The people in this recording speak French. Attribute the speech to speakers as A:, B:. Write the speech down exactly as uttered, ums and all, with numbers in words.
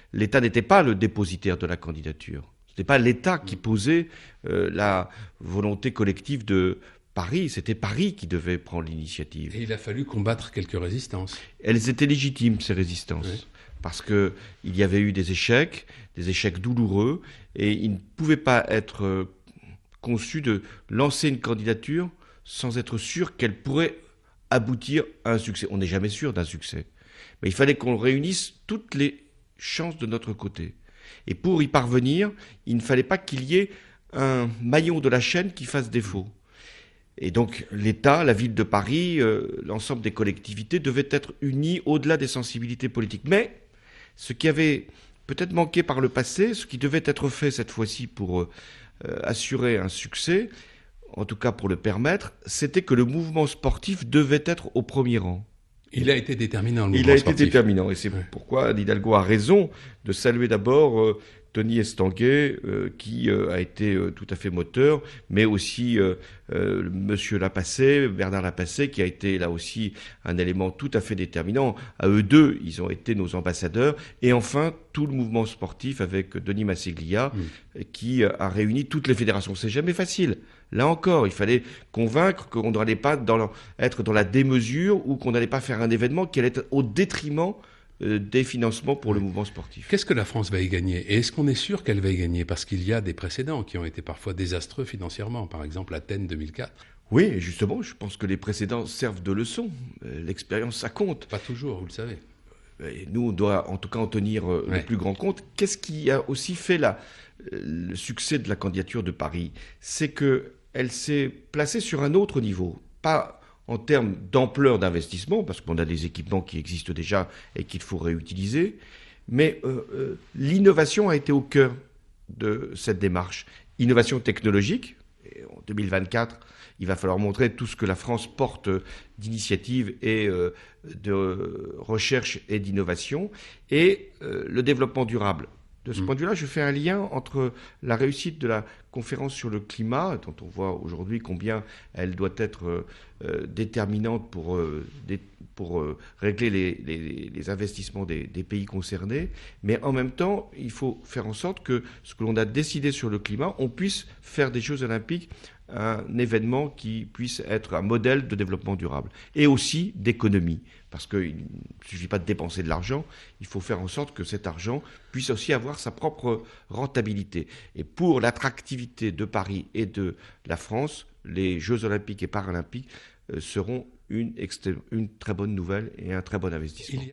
A: l'État n'était pas le dépositaire de la candidature. Ce n'était pas l'État qui posait euh, la volonté collective de Paris, c'était Paris qui devait prendre l'initiative.
B: Et il a fallu combattre quelques résistances.
A: Elles étaient légitimes, ces résistances, oui. Parce qu'il y avait eu des échecs, des échecs douloureux, et il ne pouvait pas être conçu de lancer une candidature sans être sûr qu'elle pourrait aboutir à un succès. On n'est jamais sûr d'un succès. Mais il fallait qu'on réunisse toutes les chances de notre côté. Et pour y parvenir, il ne fallait pas qu'il y ait un maillon de la chaîne qui fasse défaut. Et donc l'État, la ville de Paris, euh, l'ensemble des collectivités devaient être unis au-delà des sensibilités politiques. Mais ce qui avait peut-être manqué par le passé, ce qui devait être fait cette fois-ci pour euh, assurer un succès, en tout cas pour le permettre, c'était que le mouvement sportif devait être au premier rang.
B: Il a été déterminant, le mouvement
A: Il a
B: sportif.
A: été déterminant, et c'est ouais. pourquoi Anne Hidalgo a raison de saluer d'abord euh, Tony Estanguet, euh, qui euh, a été euh, tout à fait moteur, mais aussi euh, euh, Monsieur Lapassé, Bernard Lapassé, qui a été là aussi un élément tout à fait déterminant. À eux deux, ils ont été nos ambassadeurs. Et enfin, tout le mouvement sportif avec Denis Masseglia, mmh. qui a réuni toutes les fédérations. C'est jamais facile. Là encore, il fallait convaincre qu'on n'allait pas dans la, être dans la démesure ou qu'on n'allait pas faire un événement qui allait être au détriment euh, des financements pour le mouvement sportif.
B: Qu'est-ce que la France va y gagner ? Et est-ce qu'on est sûr qu'elle va y gagner ? Parce qu'il y a des précédents qui ont été parfois désastreux financièrement. Par exemple, Athènes deux mille quatre.
A: Oui, et justement, je pense que les précédents servent de leçon. L'expérience, ça compte.
B: Pas toujours, vous le savez.
A: Et nous, on doit en tout cas en tenir euh, ouais. le plus grand compte. Qu'est-ce qui a aussi fait la, le succès de la candidature de Paris ? C'est que elle s'est placée sur un autre niveau, pas en termes d'ampleur d'investissement, parce qu'on a des équipements qui existent déjà et qu'il faut réutiliser, mais euh, euh, l'innovation a été au cœur de cette démarche. Innovation technologique, et en deux mille vingt-quatre, il va falloir montrer tout ce que la France porte d'initiatives et euh, de recherche et d'innovation, et euh, le développement durable. De ce mmh. point de vue-là, je fais un lien entre la réussite de la conférence sur le climat, dont on voit aujourd'hui combien elle doit être euh, déterminante pour, euh, des, pour euh, régler les, les, les investissements des, des pays concernés, mais en même temps, il faut faire en sorte que ce que l'on a décidé sur le climat, on puisse faire des Jeux olympiques un événement qui puisse être un modèle de développement durable et aussi d'économie. Parce qu'il ne suffit pas de dépenser de l'argent, il faut faire en sorte que cet argent puisse aussi avoir sa propre rentabilité. Et pour l'attractivité de Paris et de la France, les Jeux olympiques et paralympiques seront une, extré- une très bonne nouvelle et un très bon investissement.